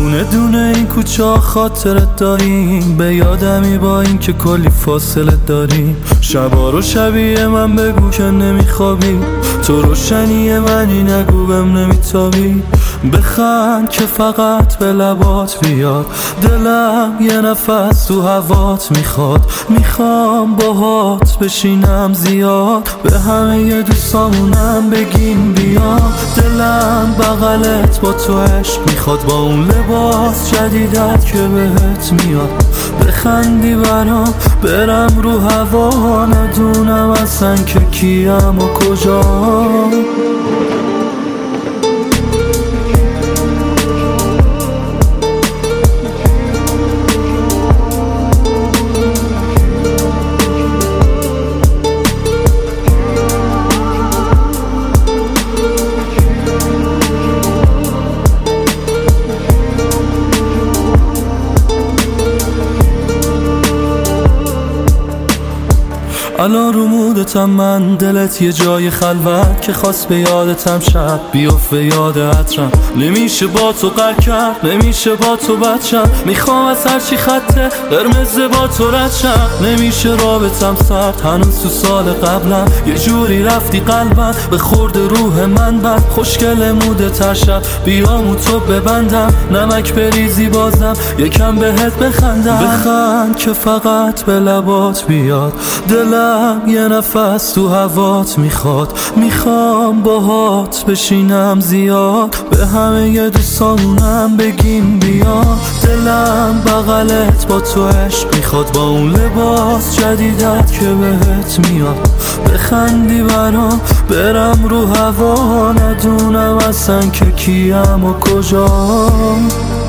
دونه دونه این کوچه خاطرت داریم، به یادمی با این که کلی فاصله داریم. شبا رو شبیه من بگو که نمیخوابی، تو روشنی منی نگو بهم نمیتابی. بخند که فقط به لبات بیاد، دلم یه نفس تو هوات میخواد. میخوام باهات بشینم زیاد، به همه دوستامونم بگیم بیا. دلم بغلت با تو عشق میخواد، با اون لباس جدیدت که بهت میاد. بخندی برام برم رو هوا، ندونم اصلا که کیم و کجا. الان رو مودتم من، دلت یه جای خلوت که خواست به یادتم شب بیافته یاد عطرم. نمیشه با تو قر کرد، نمیشه با تو بچم، میخوام از هرچی خطه قرمز با تو رد شم. نمیشه رابطم سرد، هنوز تو سال قبلم یه جوری رفتی قلبم، به خورد روح من بد. خوشگل مودت هر شب بیام و تو ببندم، نمک بریزی بازم یکم بهت بخندم. بخند که فقط به لبات بیاد، دلم یه نفس تو هوات میخواد. میخوام باهات بشینم زیاد، به همه دوستامونم بگیم بیا. دلم بغلت با تو عشق میخواد، با اون لباس جدیدت که بهت میاد. بخندی برام برم رو هوا، ندونم اصلا که کیم و کجا.